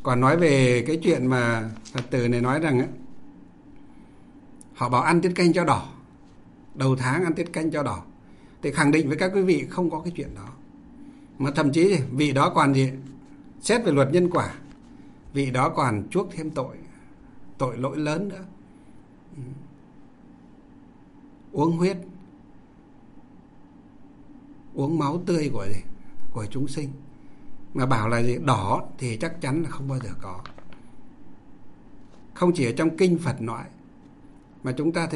Còn nói về cái chuyện mà Phật tử này nói rằng ấy, họ bảo ăn tiết canh cháo đỏ, đầu tháng ăn tiết canh cháo đỏ, thì khẳng định với các quý vị không có cái chuyện đó. Mà thậm chí vị đó còn gì, xét về luật nhân quả, vị đó còn chuốc thêm tội lỗi lớn nữa. Uống huyết, uống máu tươi của chúng sinh, mà bảo là gì đỏ thì chắc chắn là không bao giờ có. Không chỉ ở trong kinh Phật nói, mà chúng ta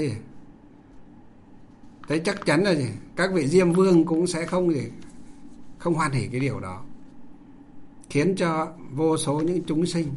thấy chắc chắn là gì các vị Diêm Vương cũng sẽ không hoan hỉ cái điều đó, khiến cho vô số những chúng sinh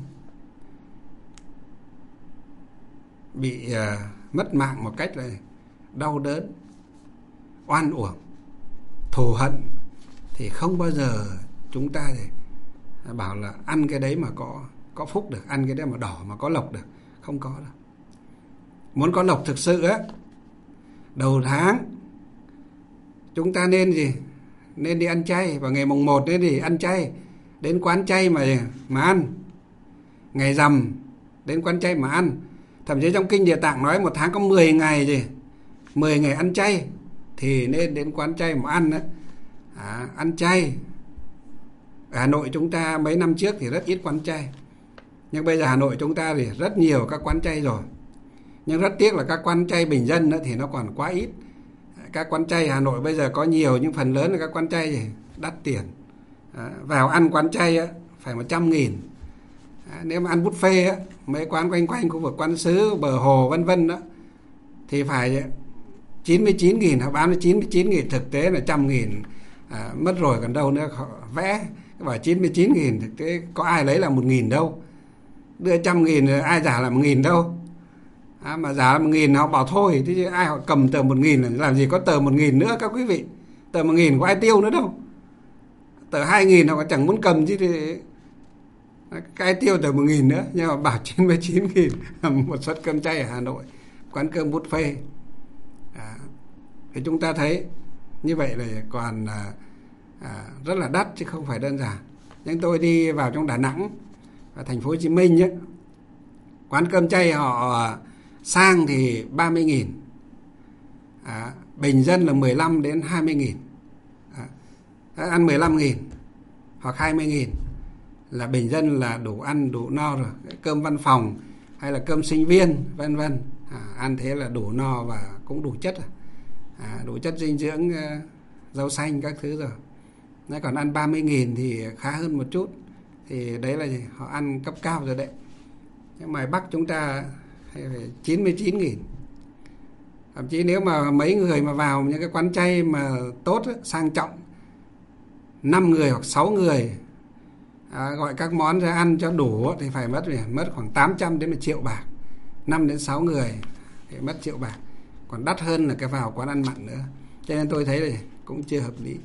bị mất mạng một cách là đau đớn, oan uổng, thù hận. Thì không bao giờ chúng ta bảo là ăn cái đấy mà có phúc được, ăn cái đấy mà đỏ mà có lộc được. Không có đâu. Muốn có lộc thực sự á, đầu tháng chúng ta nên nên đi ăn chay. Vào ngày mùng 1 nên đi ăn chay, đến quán chay mà ăn. Ngày rằm đến quán chay mà ăn. Thậm chí trong kinh Địa Tạng nói một tháng có 10 ngày 10 ngày ăn chay, thì nên đến quán chay mà ăn đấy. Ăn chay. Ở Hà Nội chúng ta mấy năm trước thì rất ít quán chay, nhưng bây giờ Hà Nội chúng ta thì rất nhiều các quán chay rồi. Nhưng rất tiếc là các quán chay bình dân đó thì nó còn quá ít. Các quán chay Hà Nội bây giờ có nhiều, nhưng phần lớn là các quán chay đắt tiền. Vào ăn quán chay phải 100.000. Nếu mà ăn buffet mấy quán quanh khu vực Quán Sứ, Bờ Hồ vân vân đó, thì phải 99.000, họ bán 99.000, thực tế là 100.000 mất rồi còn đâu nữa. Họ vẽ bảo 99.000, thực tế có ai lấy là 1.000 đâu. Đưa 100.000 ai giả là 1.000 đâu. Mà giả là 1.000 họ bảo thôi, thế chứ ai họ cầm tờ 1.000 làm gì có tờ 1.000 nữa các quý vị. Tờ 1.000 có ai tiêu nữa đâu. Tờ 2.000 họ chẳng muốn cầm chứ thì cái tiêu tờ 1.000 nữa. Nhưng mà bảo 99.000 một suất cơm chay ở Hà Nội, quán cơm buffet. Thì chúng ta thấy như vậy là còn rất là đắt chứ không phải đơn giản. Nhưng tôi đi vào trong Đà Nẵng và thành phố Hồ Chí Minh ấy, quán cơm chay họ sang thì 30.000, bình dân là 15 đến 20.000. Ăn 15.000 hoặc 20.000 là bình dân là đủ ăn đủ no rồi. Cơm văn phòng hay là cơm sinh viên vân vân, ăn thế là đủ no và cũng đủ chất, đủ chất dinh dưỡng, rau xanh các thứ rồi. Còn ăn 30.000 thì khá hơn một chút, thì đấy là họ ăn cấp cao rồi đấy. Nhưng mà Bắc chúng ta phải 99.000. Thậm chí nếu mà mấy người mà vào những cái quán chay mà tốt, sang trọng, 5 người hoặc 6 người, gọi các món ra ăn cho đủ thì phải mất khoảng 800 đến 1 triệu bạc. 5 đến 6 người thì mất 1 triệu bạc. Còn đắt hơn là cái vào quán ăn mặn nữa. Cho nên tôi thấy là cũng chưa hợp lý.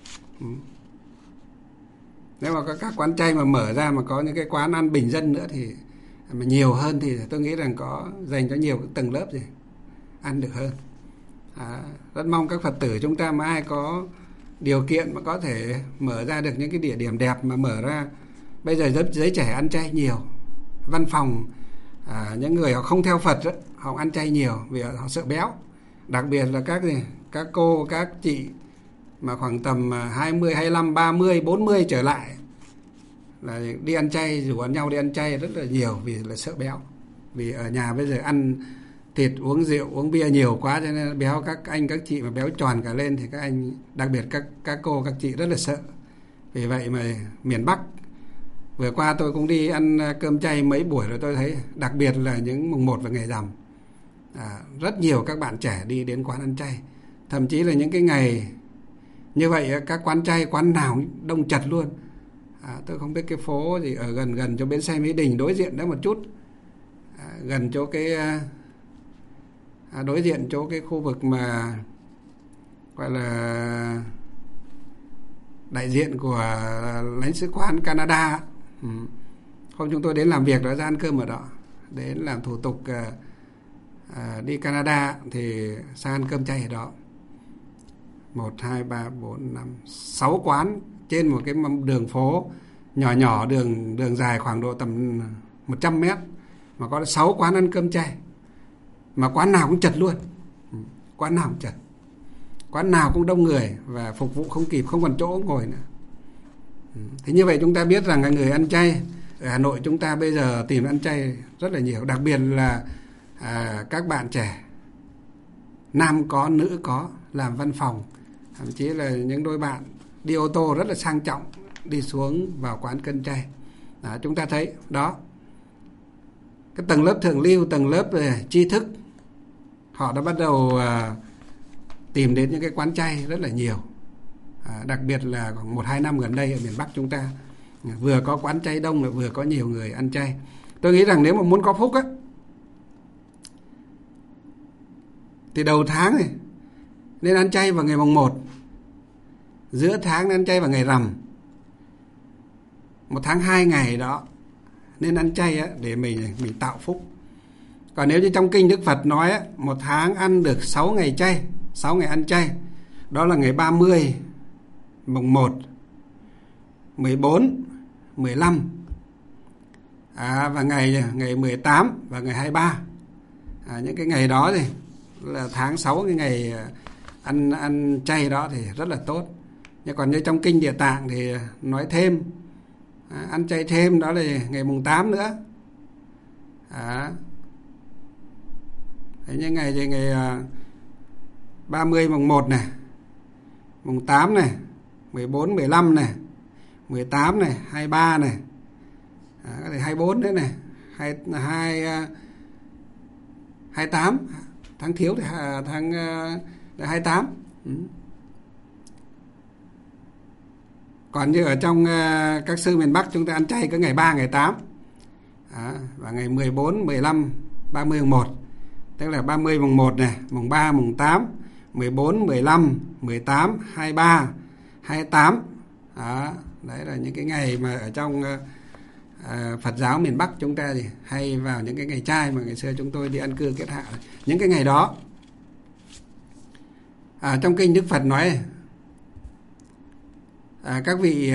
Nếu mà có các quán chay mà mở ra mà có những cái quán ăn bình dân nữa thì mà nhiều hơn thì tôi nghĩ rằng có dành cho nhiều tầng lớp ăn được hơn. Rất mong các Phật tử chúng ta mà ai có điều kiện mà có thể mở ra được những cái địa điểm đẹp mà mở ra. Bây giờ giới trẻ ăn chay nhiều. Văn phòng, những người họ không theo Phật đó, họ ăn chay nhiều vì họ sợ béo. Đặc biệt là các cô, các chị mà khoảng tầm 20, 25, 30, 40 trở lại là đi ăn chay, rủ nhau đi ăn chay rất là nhiều vì là sợ béo. Vì ở nhà bây giờ ăn thịt, uống rượu, uống bia nhiều quá cho nên béo. Các anh, các chị mà béo tròn cả lên thì các anh, đặc biệt các cô, các chị rất là sợ. Vì vậy mà miền Bắc, vừa qua tôi cũng đi ăn cơm chay mấy buổi rồi, tôi thấy đặc biệt là những mùng 1 và ngày rằm, rất nhiều các bạn trẻ đi đến quán ăn chay. Thậm chí là những cái ngày như vậy các quán chay, quán nào đông chật luôn. Tôi không biết cái phố gì ở gần chỗ bến xe Mỹ Đình, đối diện đó một chút, gần chỗ cái đối diện chỗ cái khu vực mà gọi là đại diện của lãnh sứ quán Canada. Hôm chúng tôi đến làm việc đó, ra ăn cơm ở đó, đến làm thủ tục đi Canada thì sang ăn cơm chay ở đó. 1, 2, 3, 4, 5, 6 quán trên một cái đường phố nhỏ nhỏ, đường dài khoảng độ tầm 100 mét, mà có 6 quán ăn cơm chay, mà quán nào cũng chật luôn, quán nào cũng chật, quán nào cũng đông người và phục vụ không kịp, không còn chỗ ngồi nữa. Thế như vậy chúng ta biết rằng người ăn chay ở Hà Nội chúng ta bây giờ tìm ăn chay rất là nhiều, đặc biệt là các bạn trẻ, nam có nữ có, làm văn phòng, thậm chí là những đôi bạn đi ô tô rất là sang trọng đi xuống vào quán cơm chay. Chúng ta thấy đó, cái tầng lớp thượng lưu, tầng lớp tri thức, họ đã bắt đầu tìm đến những cái quán chay rất là nhiều. Đặc biệt là khoảng 1-2 năm gần đây ở miền Bắc chúng ta vừa có quán chay đông lại vừa có nhiều người ăn chay. Tôi nghĩ rằng nếu mà muốn có phúc á, thì đầu tháng này nên ăn chay vào ngày mùng 1, giữa tháng nên ăn chay vào ngày rằm, 1 tháng 2 ngày đó nên ăn chay á, để mình tạo phúc. Còn nếu như trong kinh Đức Phật nói á, 1 tháng ăn được 6 ngày chay, 6 ngày ăn chay, đó là ngày 30, mùng 1, 14, 15 và ngày 18 và ngày 23. Những cái ngày đó thì là tháng 6 cái ngày ăn chay đó thì rất là tốt. Nhưng còn như trong kinh Địa Tạng thì nói thêm, ăn chay thêm đó là ngày mùng 8 nữa. Thế như ngày thì ngày 30 mùng 1 này, mùng 8 này, 14, 15 này, 18 này, 23 này, có thể 24 nữa này, 28, tháng thiếu thì tháng 28. Còn như ở trong các sư miền Bắc chúng ta ăn chay có ngày 3, ngày 8 và ngày 14, 15, 30 mùng 1. Tức là 30 mùng 1 này, mùng 3, mùng 8, 14, 15, 18, 23, 28. Đấy là những cái ngày mà ở trong Phật giáo miền Bắc chúng ta thì hay vào những cái ngày chay mà ngày xưa chúng tôi đi ăn cư kết hạ. Những cái ngày đó trong kinh Đức Phật nói các vị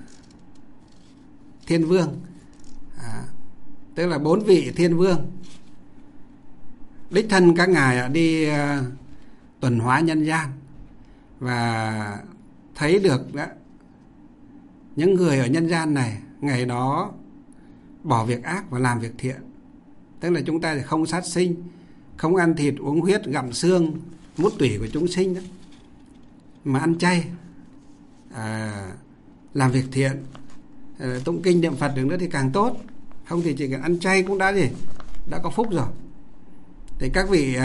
thiên vương, tức là 4 vị thiên vương đích thân các ngài đi tuần hóa nhân gian và thấy được đó, những người ở nhân gian này ngày đó bỏ việc ác và làm việc thiện. Tức là chúng ta thì không sát sinh, không ăn thịt, uống huyết, gặm xương, mút tủy của chúng sinh đó, mà ăn chay, làm việc thiện, tụng kinh niệm Phật được nữa thì càng tốt. Không thì chỉ cần ăn chay cũng đã có phúc rồi. Thì các vị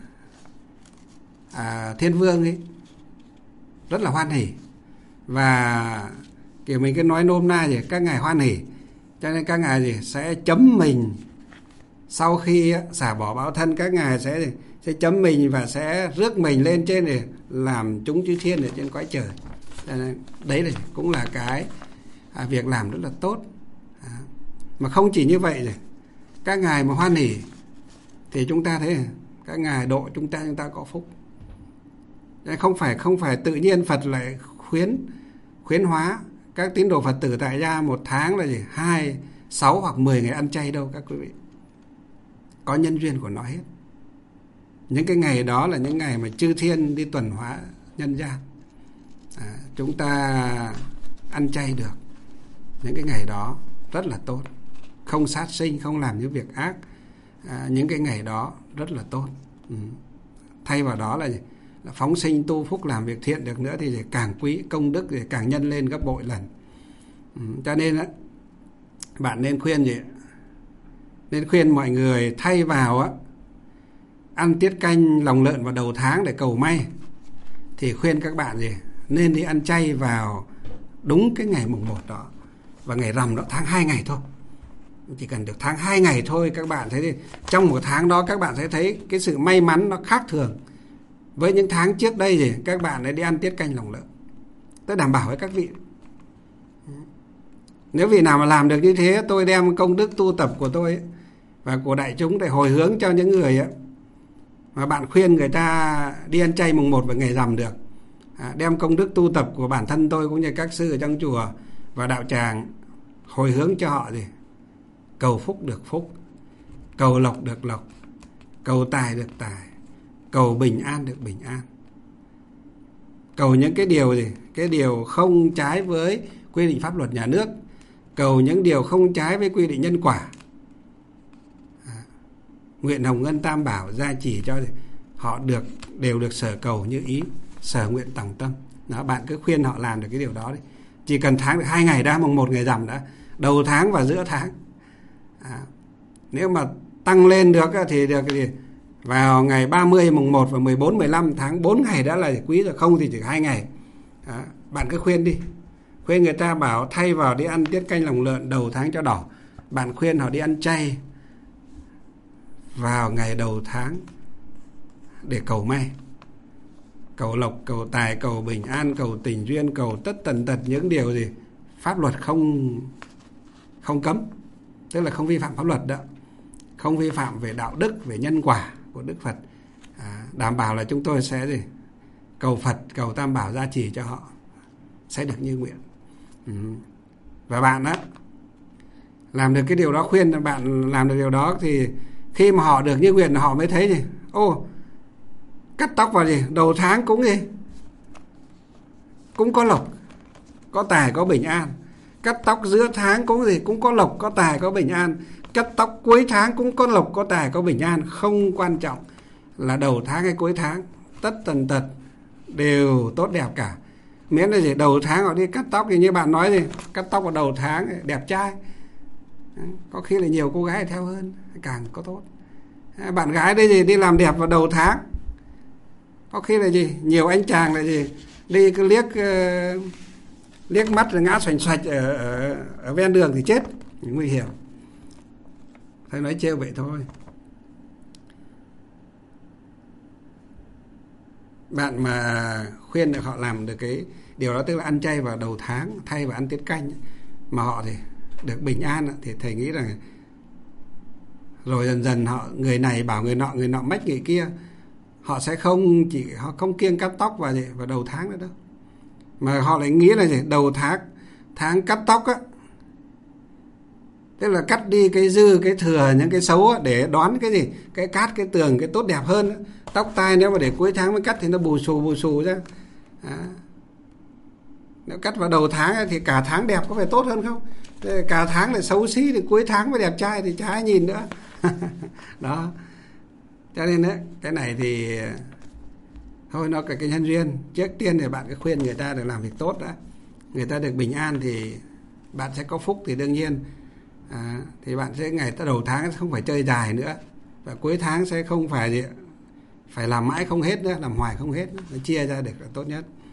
thiên vương ấy rất là hoan hỉ, và kiểu mình cứ nói nôm na thì các ngài hoan hỉ, cho nên các ngài sẽ chấm mình. Sau khi xả bỏ báo thân, các ngài sẽ chấm mình và sẽ rước mình lên trên để làm chúng chư thiên ở trên cõi trời. Đấy là cũng là cái việc làm rất là tốt. Mà không chỉ như vậy, các ngài mà hoan hỉ thì chúng ta thấy các ngài độ chúng ta có phúc. Không phải tự nhiên Phật lại khuyến hóa các tín đồ Phật tử tại gia 1 tháng là 2, 6 hoặc 10 ngày ăn chay đâu các quý vị. Có nhân duyên của nó hết. Những cái ngày đó là những ngày mà chư thiên đi tuần hóa nhân gian. Chúng ta ăn chay được. Những cái ngày đó rất là tốt. Không sát sinh, không làm những việc ác. Những cái ngày đó rất là tốt. Thay vào đó là phóng sinh tu phúc, làm việc thiện được nữa thì càng quý, công đức thì càng nhân lên gấp bội lần. Cho nên bạn nên khuyên mọi người thay vào ăn tiết canh lòng lợn vào đầu tháng để cầu may, thì khuyên các bạn nên đi ăn chay vào đúng cái ngày mùng 1 đó, và ngày rằm đó tháng 2 ngày thôi. Chỉ cần được tháng 2 ngày thôi, các bạn thấy trong 1 tháng đó các bạn sẽ thấy cái sự may mắn nó khác thường với những tháng trước đây. Các bạn đi ăn tiết canh lòng lợn, tôi đảm bảo với các vị, nếu vị nào mà làm được như thế, tôi đem công đức tu tập của tôi và của đại chúng để hồi hướng cho những người mà bạn khuyên người ta đi ăn chay mùng 1 và ngày rằm được. Đem công đức tu tập của bản thân tôi cũng như các sư ở trong chùa và đạo tràng hồi hướng cho họ gì? Cầu phúc được phúc, cầu lộc được lộc, cầu tài được tài, cầu bình an được bình an. Cầu những cái điều gì? Cái điều không trái với quy định pháp luật nhà nước, cầu những điều không trái với quy định nhân quả. Nguyện hồng ân tam bảo gia trì cho họ đều được sở cầu như ý, sở nguyện tòng tâm. Đó, bạn cứ khuyên họ làm được cái điều đó đi. Chỉ cần tháng được 2 ngày đã, mùng 1 ngày rằm đã, đầu tháng và giữa tháng. Nếu mà tăng lên được thì được gì? Vào ngày 30, mùng 1 và 14, 15 tháng 4 ngày đã là quý rồi, không thì chỉ 2 ngày. Bạn cứ khuyên đi. Khuyên người ta bảo thay vào đi ăn tiết canh lòng lợn đầu tháng cho đỏ, bạn khuyên họ đi ăn chay vào ngày đầu tháng để cầu may, cầu lộc, cầu tài, cầu bình an, cầu tình duyên, cầu tất tần tật những điều gì pháp luật không cấm, tức là không vi phạm pháp luật đó, không vi phạm về đạo đức, về nhân quả của Đức Phật. Đảm bảo là chúng tôi sẽ gì cầu Phật, cầu Tam Bảo gia trì cho họ sẽ được như nguyện. Và bạn á làm được cái điều đó, khuyên bạn làm được điều đó, thì khi mà họ được như nguyện họ mới thấy gì? Cắt tóc vào gì? Đầu tháng cũng gì? Cũng có lộc, có tài, có bình an. Cắt tóc giữa tháng cũng gì? Cũng có lộc, có tài, có bình an. Cắt tóc cuối tháng cũng có lộc, có tài, có bình an. Không quan trọng là đầu tháng hay cuối tháng, tất tần tật đều tốt đẹp cả. Miễn là gì? Đầu tháng họ đi cắt tóc thì như bạn nói gì? Cắt tóc vào đầu tháng đẹp trai. Có khi là nhiều cô gái theo hơn, càng có tốt. Bạn gái đây gì đi làm đẹp vào đầu tháng, có khi là gì nhiều anh chàng là gì đi cứ liếc mắt rồi ngã xoành xoạch ở ven đường thì chết, nguy hiểm. Thôi nói trêu vậy thôi. Bạn mà khuyên được họ làm được cái điều đó, tức là ăn chay vào đầu tháng thay vào ăn tiết canh, mà họ thì được bình an, thì thầy nghĩ rằng rồi dần dần họ, người này bảo người nọ mách người kia, họ sẽ họ không kiêng cắt tóc vào đầu tháng nữa đâu, mà họ lại nghĩ là gì? Đầu tháng cắt tóc á, tức là cắt đi cái dư, cái thừa, những cái xấu á, để đón cái gì? Cái cát, cái tường, cái tốt đẹp hơn á. Tóc tai nếu mà để cuối tháng mới cắt thì nó bù xù ra. Nếu cắt vào đầu tháng ấy, thì cả tháng đẹp, có phải tốt hơn không? Cả tháng lại xấu xí thì cuối tháng mới đẹp trai thì chả ai nhìn nữa. Đó. Cho nên đấy, cái này thì thôi, nó cái nhân duyên. Trước tiên thì bạn cứ khuyên người ta được làm việc tốt đã, người ta được bình an thì bạn sẽ có phúc, thì đương nhiên thì bạn sẽ ngày đầu tháng không phải chơi dài nữa, và cuối tháng sẽ không phải làm mãi không hết nữa, làm hoài không hết nữa. Nó chia ra được là tốt nhất.